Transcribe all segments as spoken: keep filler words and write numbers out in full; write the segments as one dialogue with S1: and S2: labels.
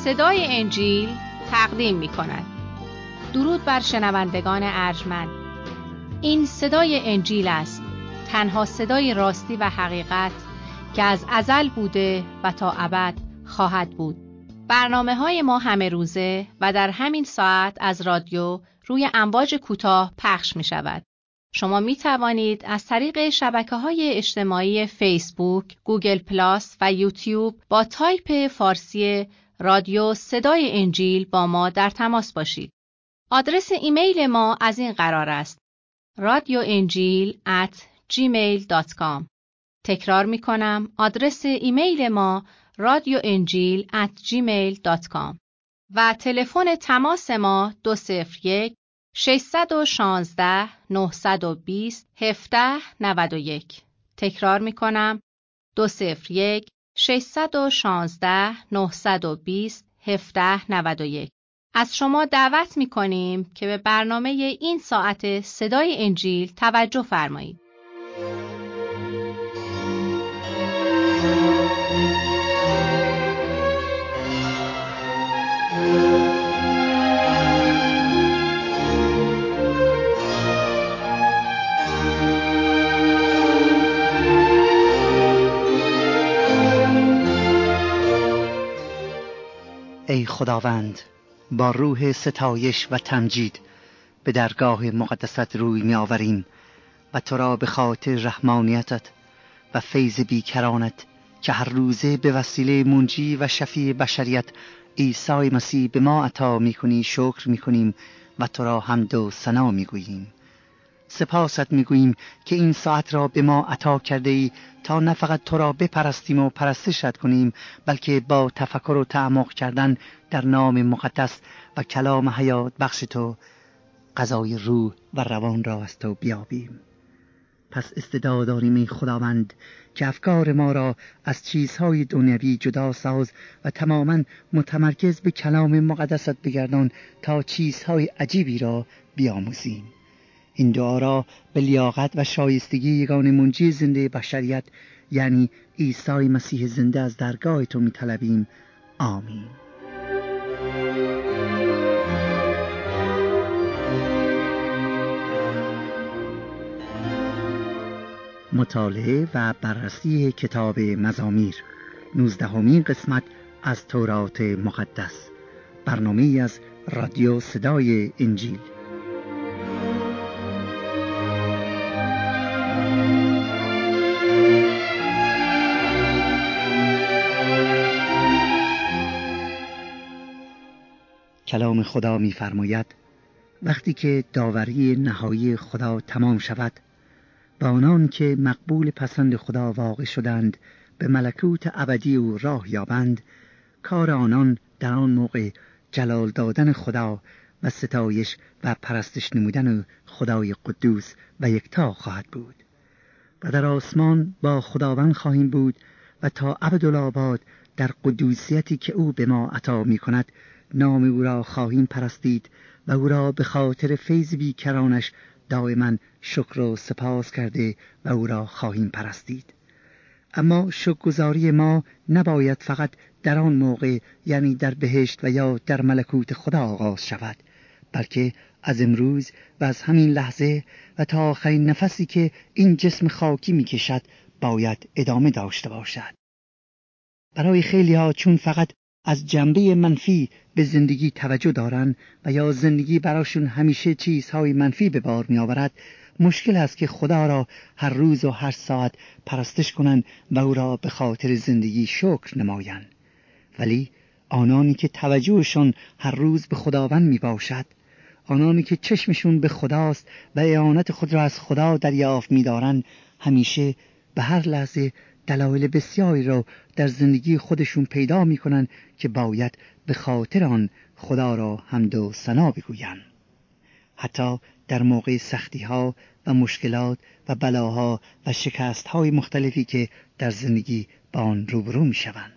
S1: صدای انجیل تقدیم می کند. درود بر شنوندگان ارجمند. این صدای انجیل است، تنها صدای راستی و حقیقت که از ازل بوده و تا ابد خواهد بود. برنامه های ما همه روزه و در همین ساعت از رادیو روی امواج کوتاه پخش می شود. شما می توانید از طریق شبکه های اجتماعی فیسبوک، گوگل پلاس و یوتیوب با تایپ فارسی رادیو صدای انجیل با ما در تماس باشید. آدرس ایمیل ما از این قرار است: رادیو انجیل ات جیمیل دات کام. تکرار می کنم، آدرس ایمیل ما رادیو انجیل ات جیمیل دات کام و تلفن تماس ما دو صفر یک ششصد و شانزده نهصد و بیست هفده نود و یک. تکرار می کنم، دو صفر یک ششصد و شانزده نهصد و بیست هفده نود و یک. از شما دعوت می کنیم که به برنامه این ساعت صدای انجیل توجه فرمایید.
S2: ای خداوند، با روح ستایش و تمجید به درگاه مقدست روی می آوریم و تو را به خاطر رحمانیتت و فیض بیکرانت که هر روزه به وسیله منجی و شفیع بشریت عیسی مسیح به ما عطا می کنی شکر می کنیم و تو را حمد و ثنا می گوییم. سپاست می گوییم که این ساعت را به ما عطا کرده ای تا نه فقط تو را بپرستیم و پرستشت کنیم، بلکه با تفکر و تعمق کردن در نام مقدس و کلام حیات بخش تو غذای روح و روان را از تو بیابیم. پس استعداد داریم ای خداوند که افکار ما را از چیزهای دنیوی جدا ساز و تماما متمرکز به کلام مقدست بگردان تا چیزهای عجیبی را بیاموزیم. این دعا را به لیاقت و شایستگی یگانه منجی زنده بشریت یعنی عیسی مسیح زنده از درگاه تو می طلبیم. آمین. مطالعه و بررسی کتاب مزامیر، نوزدهمین قسمت از تورات مقدس، برنامه‌ای از رادیو صدای انجیل. کلام خدا می فرماید وقتی که داوری نهایی خدا تمام شود و آنان که مقبول پسند خدا واقع شدند به ملکوت ابدی او راه یابند، کار آنان در آن موقع جلال دادن خدا و ستایش و پرستش نمودن خدای قدوس و یکتا خواهد بود و در آسمان با خداوند خواهیم بود و تا ابدالآباد در قدوسیتی که او به ما عطا می کند نام او را خواهیم پرستید و او را به خاطر فیض بیکرانش دائما شکر و سپاس کرده و او را خواهیم پرستید. اما شکرگزاری ما نباید فقط در آن موقع یعنی در بهشت و یا در ملکوت خدا آغاز شود، بلکه از امروز و از همین لحظه و تا آخرین نفسی که این جسم خاکی می کشد باید ادامه داشته باشد. برای خیلی ها چون فقط از جنبه منفی به زندگی توجه دارند و یا زندگی براشون همیشه چیزهای منفی به بار می آورد، مشکل است که خدا را هر روز و هر ساعت پرستش کنند و او را به خاطر زندگی شکر نمایند. ولی آنانی که توجهشون هر روز به خداوند می باشد، آنانی که چشمشون به خداست و اعانت خود را از خدا دریافت می دارند، همیشه به هر لحظه دلایل بسیاری را در زندگی خودشون پیدا می کنند که باید به خاطر آن خدا را حمد و ثنا بگویند. حتی در موقع سختی ها و مشکلات و بلاها و شکست های مختلفی که در زندگی با آن روبرو می شوند.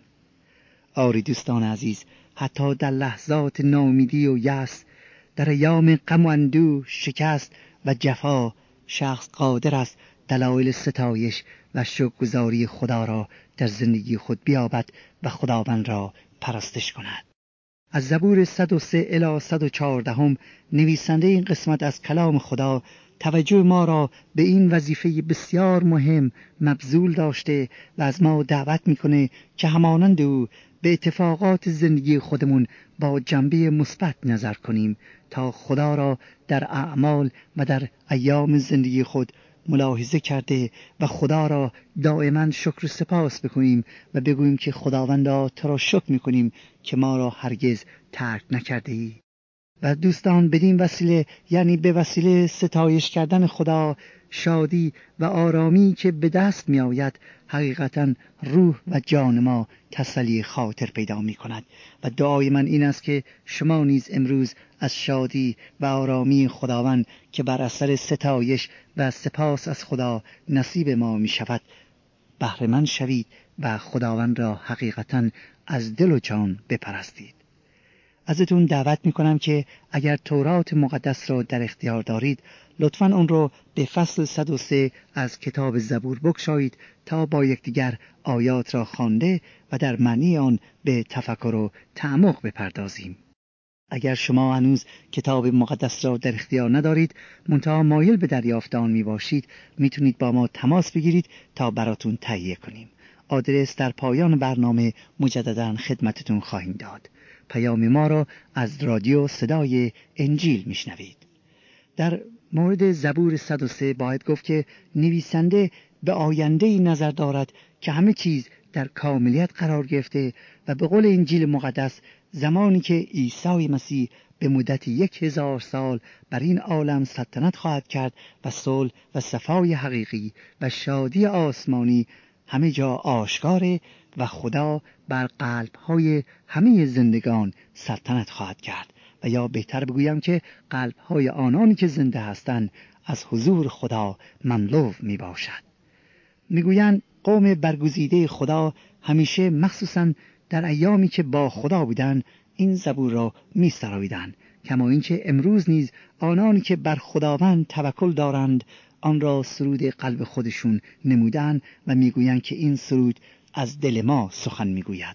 S2: آری دوستان عزیز، حتی در لحظات ناامیدی و یأس، در ایام غم و اندوه، شکست و جفا، شخص قادر است دلایل ستایش و شکرگزاری خدا را در زندگی خود بیابد و خداوند را پرستش کند. از زبور صد و سه الی صد و چهارده هم نویسنده این قسمت از کلام خدا توجه ما را به این وظیفه بسیار مهم مبذول داشته و از ما دعوت میکنه که همانند او به اتفاقات زندگی خودمون با جنبه مثبت نظر کنیم تا خدا را در اعمال و در ایام زندگی خود ملاحظه کرده و خدا را دائما شکر و سپاس بکنیم و بگوییم که خداوندا تو را شکر میکنیم که ما را هرگز ترک نکرده ای. و دوستان، بدین وسیله، یعنی به وسیله ستایش کردن خدا، شادی و آرامی که به دست می آید حقیقتا روح و جان ما تسلی خاطر پیدا می کند. و دعای من این است که شما نیز امروز از شادی و آرامی خداوند که بر اثر ستایش و سپاس از خدا نصیب ما می شود بهره مند شوید و خداوند را حقیقتا از دل و جان بپرستید. ازتون دعوت میکنم که اگر تورات مقدس را در اختیار دارید لطفاً اون رو به فصل صد و سه از کتاب زبور بگشایید تا با یکدیگر آیات را خوانده و در معنی آن به تفکر و تعمق بپردازیم. اگر شما هنوز کتاب مقدس را در اختیار ندارید منتها مایل به دریافت آن می باشید، میتونید با ما تماس بگیرید تا براتون تهیه کنیم. آدرس در پایان برنامه مجدداً خدمتتون خواهیم داد. پیام ما را از رادیو صدای انجیل میشنوید. در مورد زبور صد و سه باید گفت که نویسنده به آینده‌ای نظر دارد که همه چیز در کاملیت قرار گرفته و به قول انجیل مقدس زمانی که عیسی مسیح به مدت یک هزار سال بر این عالم سلطنت خواهد کرد و صلح و صفای حقیقی و شادی آسمانی همه جا آشکاره و خدا بر قلب‌های همه زندگان سلطنت خواهد کرد، و یا بهتر بگویم که قلب‌های آنانی که زنده هستند از حضور خدا مملو می باشد. میگویند قوم برگزیده خدا همیشه مخصوصاً در ایامی که با خدا بودند این زبور را می سراییدند، کما اینکه امروز نیز آنانی که بر خداوند توکل دارند آن را سرود قلب خودشون نمودند و میگویند که این سرود از دل ما سخن میگوید.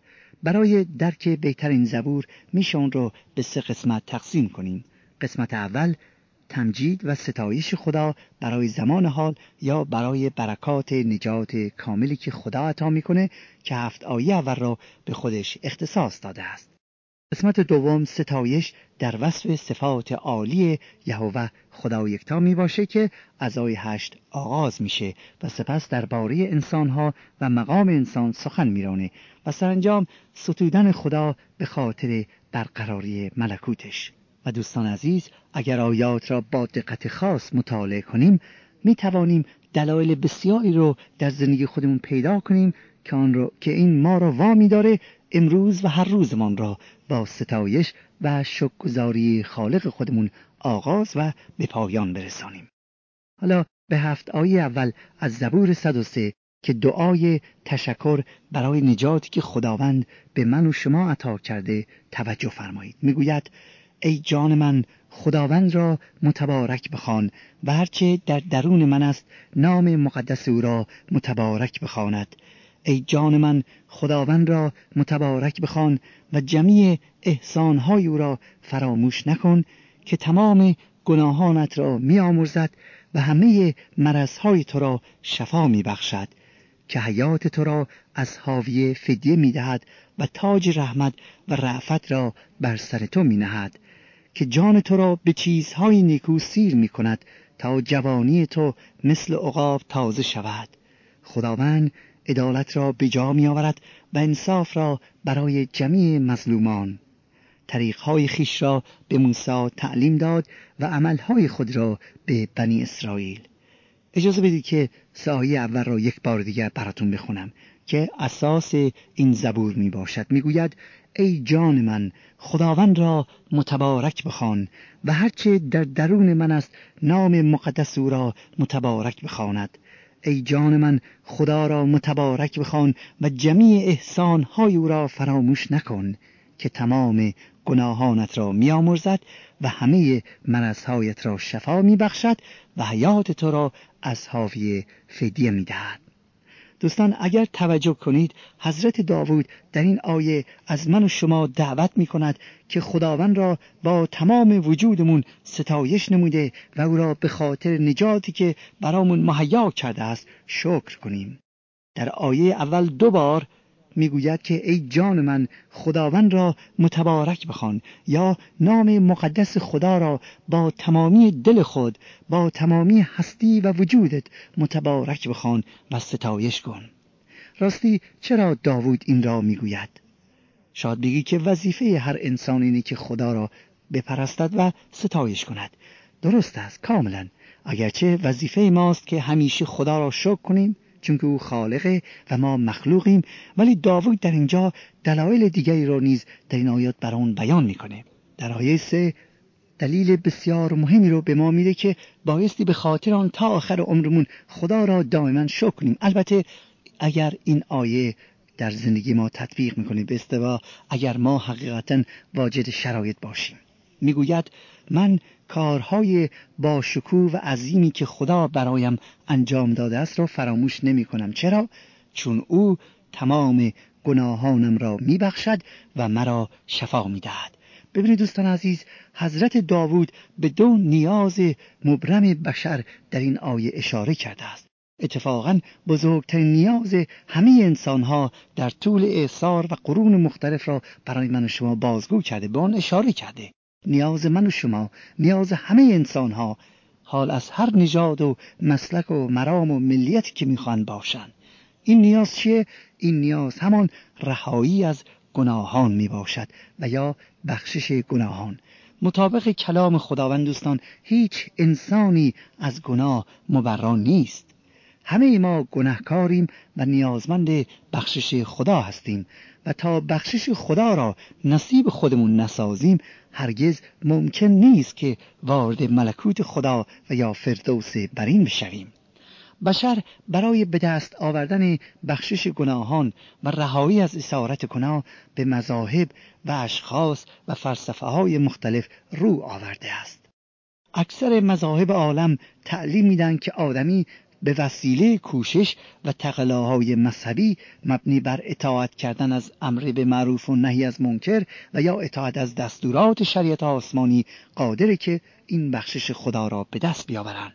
S2: برای درک بهتر این زبور میشه اون رو به سه قسمت تقسیم کنیم. قسمت اول تمجید و ستایش خدا برای زمان حال یا برای برکات نجات کاملی که خدا عطا میکنه که هفت آیه اول را به خودش اختصاص داده است. قسمت دوم ستایش در وصف صفات عالی یهوه خدا یکتا می باشه که از آیه هشت آغاز میشه و سپس درباره انسانها و مقام انسان سخن میرانه و سرانجام ستودن خدا به خاطر برقراری ملکوتش. و دوستان عزیز، اگر آیات را با دقت خاص مطالعه کنیم می توانیم دلایل بسیاری رو در زندگی خودمون پیدا کنیم که آن رو که این ما را وامی داره امروز و هر روزمان را با ستایش و شکرگزاری خالق خودمون آغاز و به پایان برسانیم. حالا به هفت آیه اول از زبور صد و سه که دعای تشکر برای نجاتی که خداوند به من و شما عطا کرده توجه فرمایید. میگوید ای جان من خداوند را متبارک بخوان و هرچه در درون من است نام مقدس او را متبارک بخواند. ای جان من خداوند را متبارک بخوان و جمیع احسانهای او را فراموش نکن که تمام گناهانت را می آمرزد و همه مرضهای تو را شفا می بخشد، که حیات تو را از حاویه فدیه می دهد و تاج رحمت و رأفت را بر سر تو می نهد، که جان تو را به چیزهای نیکو سیر می کند تا جوانی تو مثل عقاب تازه شود. خداوند عدالت را به جا می آورد و انصاف را برای جمیع مظلومان. طریقهای خیش را به موسی تعلیم داد و عملهای خود را به بنی اسرائیل. اجازه بدید که آیه اول را یک بار دیگر براتون بخونم که اساس این زبور می باشد. می گوید ای جان من خداوند را متبارک بخوان و هرچه در درون من است نام مقدس او را متبارک بخواند. ای جان من خدا را متبارک بخوان و جمیع احسانهای او را فراموش نکن، که تمام گناهانت را می آمرزد و همه مرضهایت را شفا می بخشد و حیات تو را از حاویه فدیه می دهد. دوستان اگر توجه کنید، حضرت داوود در این آیه از من و شما دعوت می کند که خداوند را با تمام وجودمون ستایش نموده و او را به خاطر نجاتی که برامون مهیا کرده است شکر کنیم. در آیه اول دو بار میگوید که ای جان من خداوند را متبارک بخوان، یا نام مقدس خدا را با تمامی دل خود، با تمامی هستی و وجودت متبارک بخوان و ستایش کن. راستی چرا داوود این را میگوید؟ شاید بگی که وظیفه هر انسان اینه که خدا را بپرستد و ستایش کند. درست است، کاملا. اگرچه وظیفه ماست که همیشه خدا را شکر کنیم، چون که او خالقه و ما مخلوقیم، ولی داوود در اینجا دلایل دیگری را نیز در این آیات برامون بیان میکنه. در آیه سه دلیل بسیار مهمی رو به ما میده که بایستی به خاطر آن تا آخر عمرمون خدا را دائما شکر کنیم. البته اگر این آیه در زندگی ما تطبیق میکنه، به اصطلاح اگر ما حقیقتا واجد شرایط باشیم. میگوید من کارهای با شکوه و عظیمی که خدا برایم انجام داده است را فراموش نمی کنم. چرا؟ چون او تمام گناهانم را می بخشد و مرا شفا می دهد. ببینید دوستان عزیز، حضرت داوود به دو نیاز مبرم بشر در این آیه اشاره کرده است. اتفاقاً بزرگترین نیاز همه انسانها در طول اعصار و قرون مختلف را برای من و شما بازگو کرده، به آن اشاره کرده. نیاز من و شما، نیاز همه انسان ها، حال از هر نژاد و مسلک و مرام و ملیتی که میخوان باشند. این نیاز چیه؟ این نیاز همان رهایی از گناهان می باشد و یا بخشش گناهان. مطابق کلام خداوند دوستان، هیچ انسانی از گناه مبرا نیست. همه ما گناهکاریم و نیازمند بخشش خدا هستیم و تا بخشش خدا را نصیب خودمون نسازیم هرگز ممکن نیست که وارد ملکوت خدا و یا فردوس برین بشویم. بشر برای به دست آوردن بخشش گناهان و رهایی از اسارت گناه به مذاهب و اشخاص و فلسفه های مختلف رو آورده است. اکثر مذاهب عالم تعلیم میدن که آدمی به وسیله کوشش و تقلاهای مذهبی مبنی بر اطاعت کردن از امر به معروف و نهی از منکر و یا اطاعت از دستورات شریعت آسمانی قادره که این بخشش خدا را به دست بیاورند.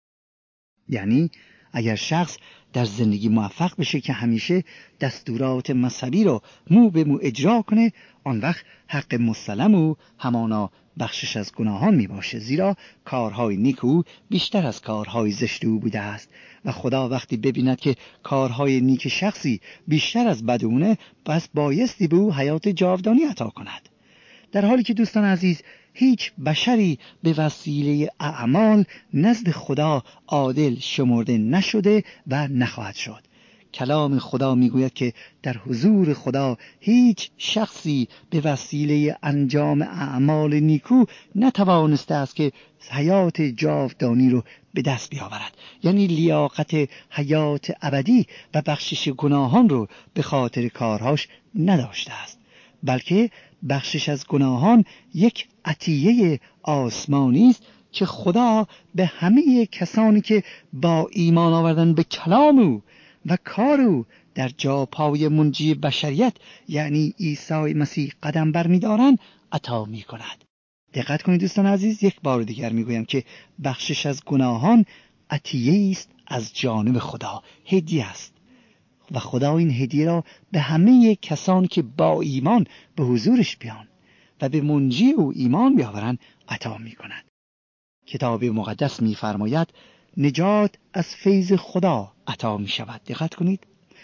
S2: یعنی اگر شخص در زندگی موفق بشه که همیشه دستورات مذهبی رو مو به مو اجرا کنه، آن وقت حق مسلم او همانا بخشش از گناهان می باشه، زیرا کارهای نیکو بیشتر از کارهای زشت او بوده است و خدا وقتی ببیند که کارهای نیک شخصی بیشتر از بدونه، پس بایستی به او حیات جاودانی عطا کند. در حالی که دوستان عزیز، هیچ بشری به وسیله اعمال نزد خدا عادل شمرده نشده و نخواهد شد. کلام خدا میگوید که در حضور خدا هیچ شخصی به وسیله انجام اعمال نیکو نتوانسته است که حیات جاودانی رو به دست بیاورد. یعنی لیاقت حیات ابدی و بخشش گناهان رو به خاطر کارهاش نداشته است، بلکه بخشش از گناهان یک عطیه آسمانی است که خدا به همه کسانی که با ایمان آوردن به کلام او و کار او در جا پای منجی بشریت یعنی عیسی مسیح قدم برمی‌دارند عطا می‌کند. دقت کنید دوستان عزیز، یک بار دیگر میگویم که بخشش از گناهان عطیه است از جانب خدا، هدیه است و خدا این هدیه را به همه کسانی که با ایمان به حضورش بیان و به منجی او ایمان بیاورند عطا می‌کند. کتاب مقدس می‌فرماید نجات از فیض خدا عطا می‌شود. دقت کنید،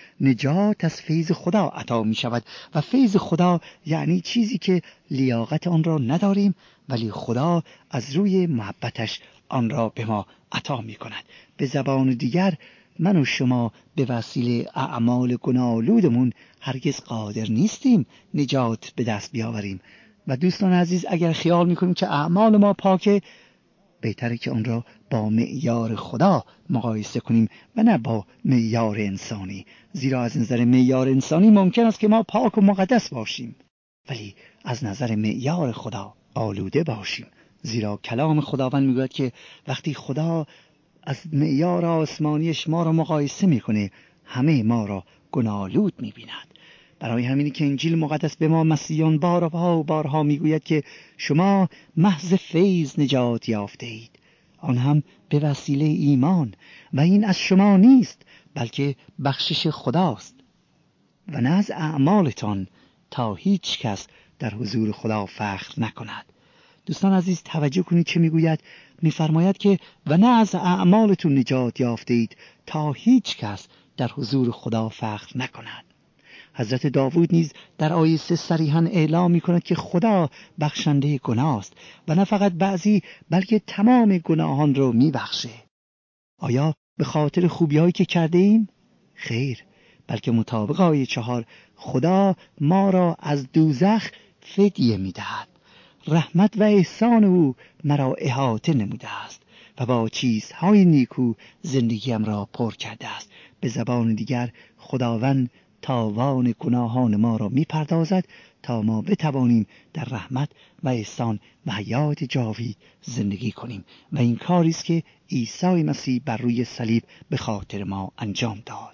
S2: نجات از فیض خدا عطا می‌شود و فیض خدا یعنی چیزی که لیاقت آن را نداریم ولی خدا از روی محبتش آن را به ما عطا می‌کند. به زبان دیگر من و شما به وسیله اعمال گناه‌آلودمون هرگز قادر نیستیم نجات به دست بیاوریم و دوستان عزیز، اگر خیال می‌کنیم که اعمال ما پاکه، بهتره که آن را با معیار خدا مقایسه کنیم و نه با معیار انسانی، زیرا از نظر معیار انسانی ممکن است که ما پاک و مقدس باشیم ولی از نظر معیار خدا آلوده باشیم، زیرا کلام خداوند میگوید که وقتی خدا از معیار آسمانیش ما را مقایسه میکنه، همه ما را گناه‌آلود می‌بیند. برای همینی که انجیل مقدس به ما مسیحیان بارها و بارها میگوید که شما محض فیض نجات یافته اید، آن هم به وسیله ایمان، و این از شما نیست بلکه بخشش خداست و نه از اعمالتان، تا هیچ کس در حضور خدا فخر نکند. دوستان عزیز توجه کنید که میگوید، میفرماید که و نه از اعمالتون نجات یافته اید تا هیچ کس در حضور خدا فخر نکند. حضرت داوود نیز در آیه سه صریحاً اعلام می‌کند که خدا بخشنده گناه است و نه فقط بعضی بلکه تمام گناهان را می‌بخشه. آیا به خاطر خوبی‌هایی که کرده ایم؟ خیر، بلکه مطابق آیه چهار خدا ما را از دوزخ فدیه می‌دهد. رحمت و احسان او مرا احاطه نموده است و با چیزهای نیکو زندگیم را پر کرده است. به زبان دیگر خداوند تاوان گناهان ما را میپردازد تا ما بتوانیم در رحمت و احسان و حیات جاوید زندگی کنیم و این کاری است که عیسی مسیح بر روی صلیب به خاطر ما انجام داد.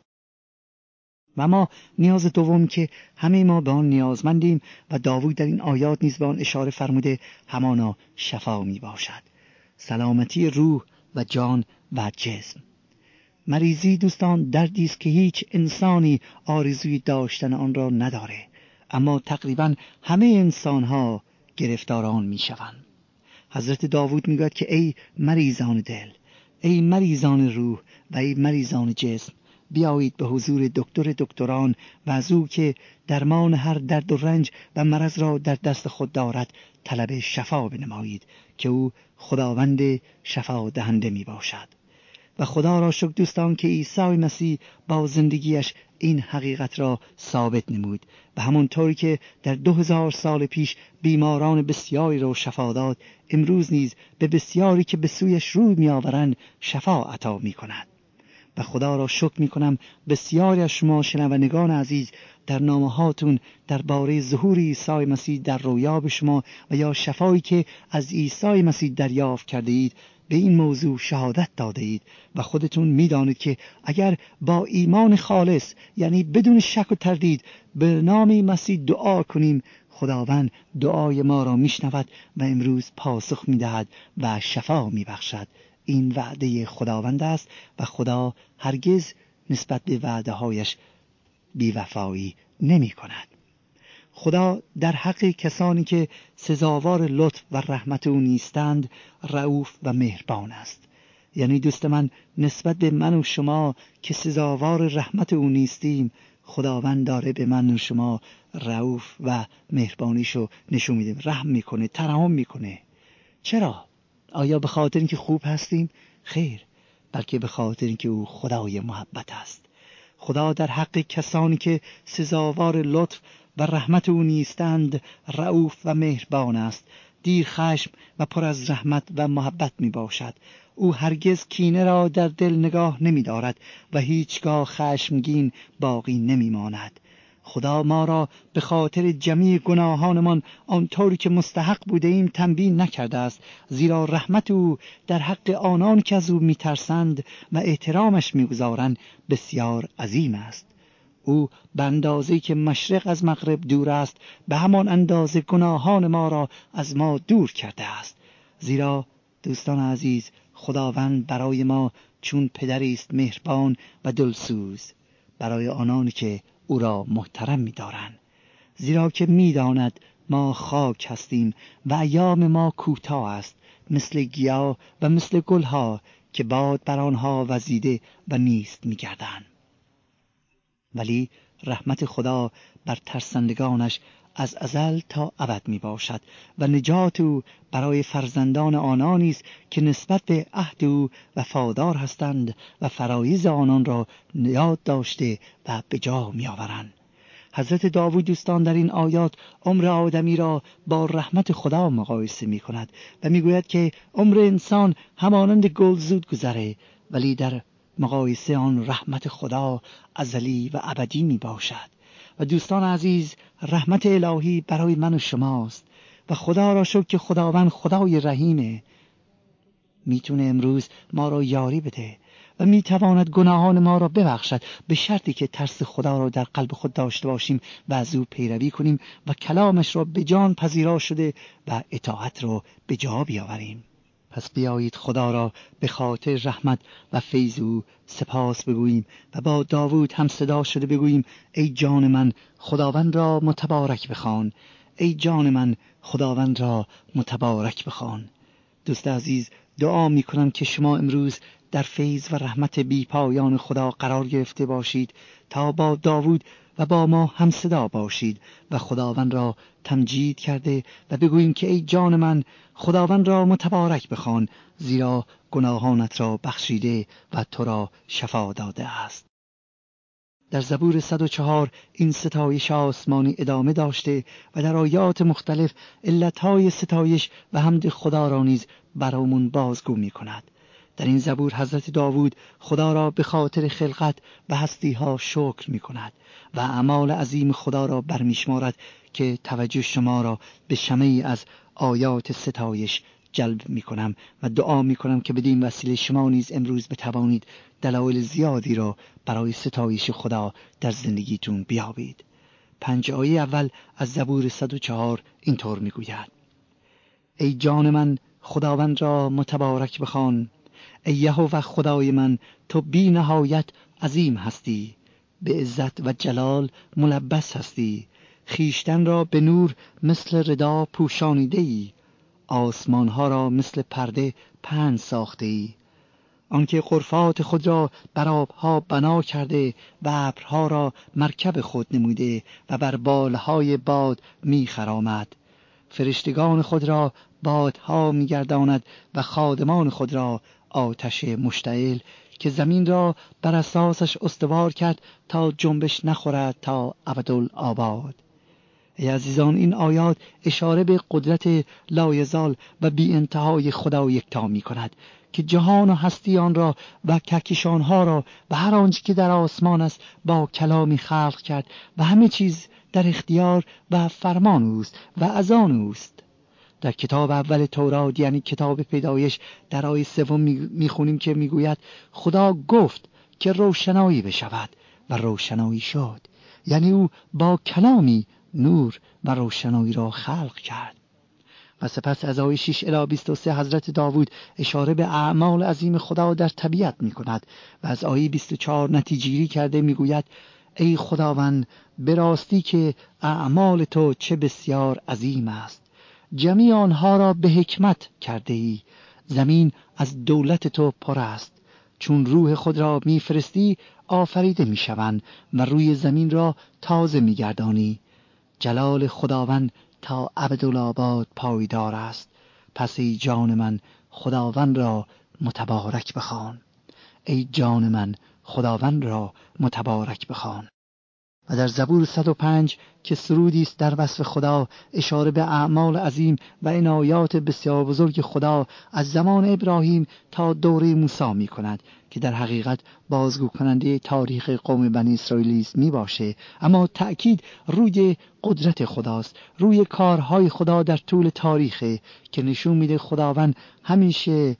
S2: و ما نیاز دوم که همه ما به آن نیازمندیم و داوود در این آیات نیز به آن اشاره فرموده، همانا شفا می باشد. سلامتی روح و جان و جسم. مریضی دوستان دردی است که هیچ انسانی آرزوی داشتن آن را نداره، اما تقریبا همه انسانها گرفتار آن می شوند. حضرت داوود می گوید که ای مریضان دل، ای مریضان روح و ای مریضان جسم، بیایید به حضور دکتر دکتران و از او که درمان هر درد و رنج و مرض را در دست خود دارد طلب شفا بنمایید که او خداوند شفا دهنده می باشد. و خدا را شکر دوستان که عیسی مسیح با زندگیش این حقیقت را ثابت نمود و همونطوری که در دو هزار سال پیش بیماران بسیاری را شفا داد، امروز نیز به بسیاری که به سویش روی می آورند شفا عطا می کند. و خدا را شکر می کنم بسیاری از شما شنوندگان عزیز در نامه‌هاتون درباره ظهور عیسی مسیح در رویا به شما و یا شفایی که از عیسی مسیح دریافت کرده اید به این موضوع شهادت داده اید و خودتون می‌دانید که اگر با ایمان خالص، یعنی بدون شک و تردید، به نام مسیح دعا کنیم، خداوند دعای ما را میشنود و امروز پاسخ میدهد و شفا میبخشد. این وعده خداوند است و خدا هرگز نسبت به وعده هایش بی‌وفایی نمی کند. خدا در حق کسانی که سزاوار لطف و رحمت او نیستند رئوف و مهربان است. یعنی دوست من، نسبت به من و شما که سزاوار رحمت او نیستیم، خداوند داره به من و شما رئوف و مهربانیشو نشون میده، رحم میکنه، ترحم میکنه. چرا؟ آیا به خاطر اینکه خوب هستیم؟ خیر، بلکه به خاطر اینکه او خدای محبت است. خدا در حق کسانی که سزاوار لطف و رحمت او نیستند رئوف و مهربان است، دیر خشم و پر از رحمت و محبت می باشد. او هرگز کینه را در دل نگاه نمی دارد و هیچگاه خشمگین باقی نمی ماند. خدا ما را به خاطر جمیع گناهانمان آنطوری که مستحق بوده ایم تنبیه نکرده است، زیرا رحمت او در حق آنان که از او میترسند و احترامش میگذارند بسیار عظیم است. او به اندازه‌ای که مشرق از مغرب دور است، به همان اندازه گناهان ما را از ما دور کرده است. زیرا دوستان عزیز، خداوند برای ما چون پدری است مهربان و دلسوز برای آنانی که او را محترم می‌دارند، زیرا که می‌داند ما خاک هستیم و ایام ما کوتاه است، مثل گیاه و مثل گلها که باد بر آنها وزیده و نیست می‌گردند. ولی رحمت خدا بر ترسندگانش از ازل تا ابد می باشد و نجات او برای فرزندان آنانی است که نسبت به عهد او وفادار هستند و فرایض آنان را یاد داشته و به جا می آورند. حضرت داوود دوستان در این آیات عمر آدمی را با رحمت خدا مقایسه می کند و می گوید که عمر انسان همانند گل زود گذره، ولی در مقایسه آن رحمت خدا ازلی و ابدی می باشد. و دوستان عزیز، رحمت الهی برای من و شماست و خدا را شکر که خداوند خدای رحیمه، میتونه امروز ما را یاری بده و میتواند گناهان ما را ببخشد، به شرطی که ترس خدا را در قلب خود داشته باشیم و از او پیروی کنیم و کلامش را به جان پذیرا شده و اطاعت را به جا بیاوریم. پس بیایید خدا را به خاطر رحمت و فیض او سپاس بگوییم و با داوود هم صدا شده بگوییم: ای جان من خداوند را متبارک بخوان، ای جان من خداوند را متبارک بخوان. دوست عزیز، دعا می کنم که شما امروز در فیض و رحمت بی پایان خدا قرار گرفته باشید تا با داوود و با ما هم صدا باشید و خداوند را تمجید کرده و بگوییم که ای جان من خداوند را متبارک بخوان، زیرا گناهانت را بخشیده و تو را شفا داده است. در زبور صد و چهار این ستایش آسمانی ادامه داشته و در آیات مختلف علتهای ستایش و حمد خدا را نیز برامون بازگو می کند. در این زبور حضرت داوود خدا را به خاطر خلقت و هستی‌ها شکر می کند و اعمال عظیم خدا را برمیشمارد که توجه شما را به شمعی از آیات ستایش جلب می کنم و دعا می کنم که بدین وسیله شما نیز امروز بتوانید دلایل زیادی را برای ستایش خدا در زندگیتون بیابید. پنج آیه اول از زبور صد و چهار اینطور می گوید: ای جان من خداوند را متبارک بخوان، ای یهوه خدای من تو بی نهایت عظیم هستی، به عزت و جلال ملبس هستی، خیشتن را به نور مثل ردا پوشانیده ای، آسمان ها را مثل پرده پهن ساخته ای، آنکه غرفات خود را بر آبها بنا کرده و ابرها را مرکب خود نموده و بر بالهای باد می خرامد، فرشتگان خود را بادها می گرداند و خادمان خود را آتش مشتعل، که زمین را بر اساسش استوار کرد تا جنبش نخورد تا ابدالآباد. ای عزیزان، این آیات اشاره به قدرت لایزال و بی انتهای خدا یکتا می کند که جهان و هستی آن را و کهکشانها را و هر آنچه که در آسمان است با کلامی خلق کرد و همه چیز در اختیار و فرمان اوست و از آن اوست. در کتاب اول تورات یعنی کتاب پیدایش در آیه سوم میخونیم که میگوید خدا گفت که روشنایی بشود و روشنایی شد. یعنی او با کلامی نور و روشنایی را خلق کرد. و سپس از آیه شش الی بیست و سه حضرت داوود اشاره به اعمال عظیم خدا در طبیعت می کند و از آیه بیست و چهار نتیجه گیری کرده می گوید: ای خداوند، به راستی که اعمال تو چه بسیار عظیم است، جمیع آنها را به حکمت کرده ای، زمین از دولت تو پر است، چون روح خود را می فرستی آفریده می شوند و روی زمین را تازه می گردانی. جلال خداوند تا ابدالآباد پایدار است. پس ای جان من خداوند را متبارک بخوان، ای جان من خداوند را متبارک بخوان. و در زبور صد و پنج که سرودی است در وصف خدا، اشاره به اعمال عظیم و عنایات بسیار بزرگ خدا از زمان ابراهیم تا دوره موسی می کند که در حقیقت بازگو کننده تاریخ قوم بنی اسرائیل می باشه، اما تأکید روی قدرت خداست، روی کارهای خدا در طول تاریخ که نشون میده خداوند همیشه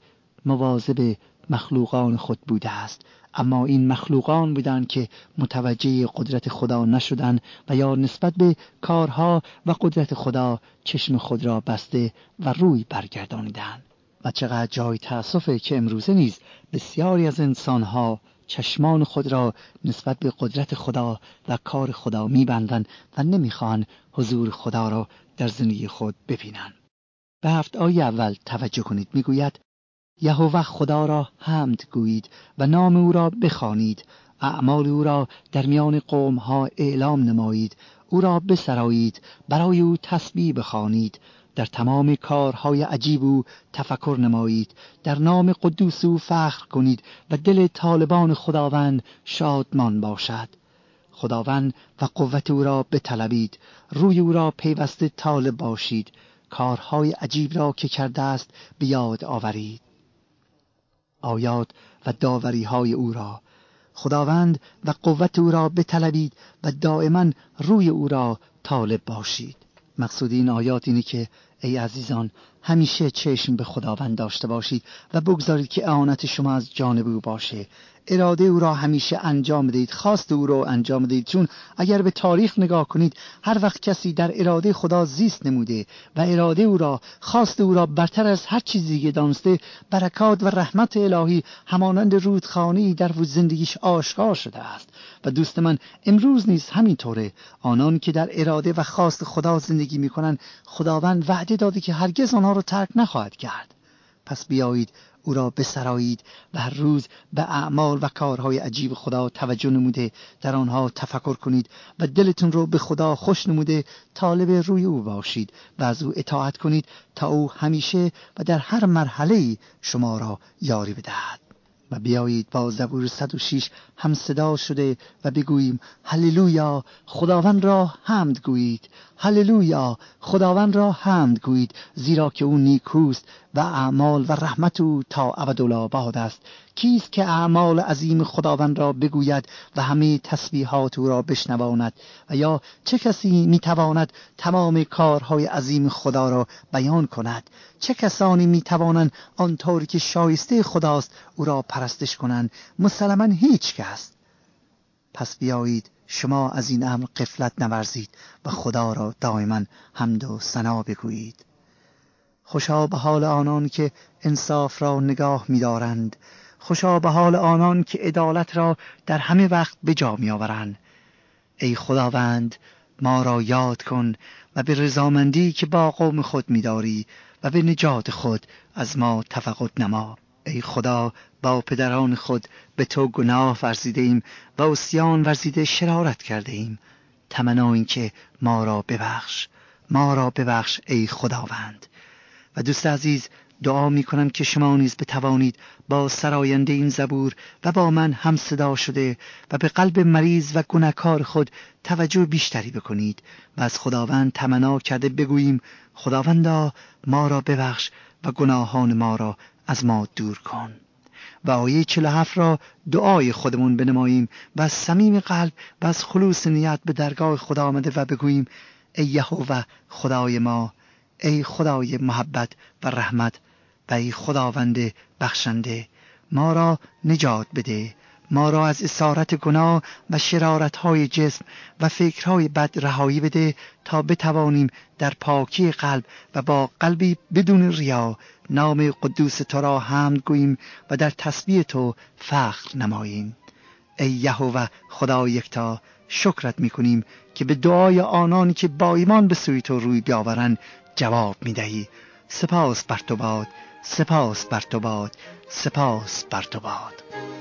S2: مواظب مخلوقان خود بوده است. اما این مخلوقان بودند که متوجه قدرت خدا نشدند و یا نسبت به کارها و قدرت خدا چشم خود را بسته و روی برگردانیدند. و چقدر جای تأسفه که امروزه نیز بسیاری از انسانها چشمان خود را نسبت به قدرت خدا و کار خدا می‌بندند و نمی‌خواهند حضور خدا را در زندگی خود ببینند. به هفت آیه اول توجه کنید، میگوید: یهوه خدا را حمد گویید و نام او را بخوانید، اعمال او را در میان قومها اعلام نمایید، او را بسرایید، برای او تسبیح بخوانید، در تمام کارهای عجیب او تفکر نمایید، در نام قدوس او فخر کنید و دل طالبان خداوند شادمان باشد. خداوند و قوت او را بطلبید، روی او را پیوسته طالب باشید، کارهای عجیب را که کرده است به یاد آورید، آیات و داوری های او را. خداوند و قوت او را بطلبید و دائما روی او را طالب باشید. مقصود این آیات اینه که ای عزیزان، همیشه چشم به خداوند داشته باشید و بگذارید که اعانت شما از جانب او باشه. اراده او را همیشه انجام بدید، خواست او را انجام بدید، چون اگر به تاریخ نگاه کنید هر وقت کسی در اراده خدا زیست نموده و اراده او را، خواست او را برتر از هر چیزی دیگه دانسته، برکات و رحمت الهی همانند رودخانه‌ای در زندگیش آشکار شده است. و دوست من، امروز نیز همینطوره. آنان که در اراده و خواست خدا زندگی میکنن، خداوند وعده داده که هرگز آنها را ترک نخواهد کرد. پس بیایید او را بسرایید و هر روز به اعمال و کارهای عجیب خدا توجه نموده در آنها تفکر کنید و دلتون رو به خدا خوش نموده طالب روی او باشید و از او اطاعت کنید تا او همیشه و در هر مرحله شما را یاری بدهد. و بیایید با زبور صد و شش هم صدا شده و بگوییم هللویا، خداوند را حمد گویید، هللویا، خداوند را حمد گویید، زیرا که او نیکوست و اعمال و رحمت او تا ابدالآباد است. کیست که اعمال عظیم خداوند را بگوید و همه تسبیحات او را بشنواند؟ و یا چه کسی میتواند تمام کارهای عظیم خدا را بیان کند؟ چه کسانی میتوانند آنطوری که شایسته خداست او را پرستش کنند؟ مسلماً هیچ کس. پس بیایید شما از این امر غفلت نورزید و خدا را دائما حمد و ثنا بگویید. خوشا به حال آنان که انصاف را نگاه می‌دارند، خوشا به حال آنان که عدالت را در همه وقت به جا می‌آورند. ای خداوند، ما را یاد کن و به رضامندی که با قوم خود می‌داری و به نجات خود از ما تفقد نما. ای خدا، با پدران خود به تو گناه ورزیده ایم و عصیان ورزیده شرارت کرده ایم. تمنا این که ما را ببخش، ما را ببخش ای خداوند. و دوست عزیز، دعا می کنم که شما نیز بتوانید با سراینده این زبور و با من هم صدا شده و به قلب مریض و گناهکار خود توجه بیشتری بکنید و از خداوند تمنا کرده بگوییم خداوندا، ما را ببخش و گناهان ما را از ما دور کن. و آیه چهل و هفت را دعای خودمون بنماییم و از صمیم قلب و از خلوص نیت به درگاه خدا آمده و بگوییم ای یهوه خدای ما، ای خدای محبت و رحمت و ای خداوند بخشنده، ما را نجات بده، ما را از اسارت گناه و شرارت‌های جسم و فکرهای بد رهایی بده تا بتوانیم در پاکی قلب و با قلبی بدون ریا نام قدوس تو را حمد گوییم و در تسبیح تو فخر نماییم. ای یهوه خدا یکتا، شکرت می‌کنیم که به دعای آنانی که با ایمان به سوی تو روی بیاورند جواب می‌دهی. سپاس بر تو باد، سپاس بر تو باد، سپاس بر تو باد.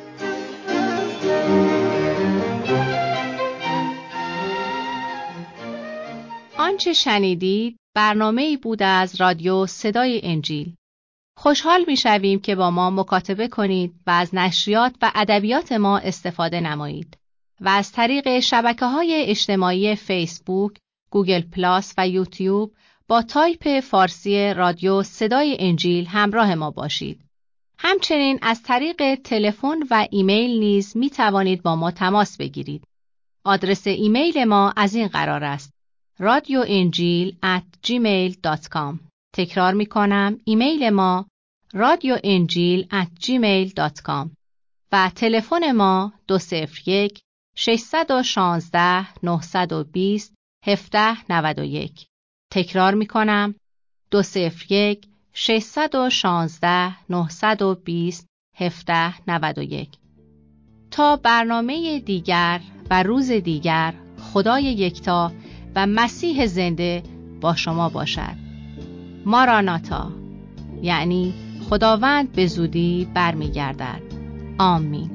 S1: آنچه شنیدید برنامه‌ای بود از رادیو صدای انجیل. خوشحال می‌شویم که با ما مکاتبه کنید و از نشریات و ادبیات ما استفاده نمایید و از طریق شبکه‌های اجتماعی فیسبوک، گوگل پلاس و یوتیوب با تایپ فارسی رادیو صدای انجیل همراه ما باشید. همچنین از طریق تلفن و ایمیل نیز می توانید با ما تماس بگیرید. آدرس ایمیل ما از این قرار است: رادیو انجیل ات جیمیل دات کام. تکرار می کنم، ایمیل ما رادیو انجیل ات جیمیل دات کام و تلفن ما دو صفر یک ششصد و شانزده نهصد و بیست هفده نود و یک. تکرار می کنم، دو صفر یک ششصد و شانزده نهصد و بیست هفده نود و یک. تا برنامه دیگر و روز دیگر، خدای یکتا و مسیح زنده با شما باشد. ماراناتا، یعنی خداوند به زودی برمیگردد. آمین.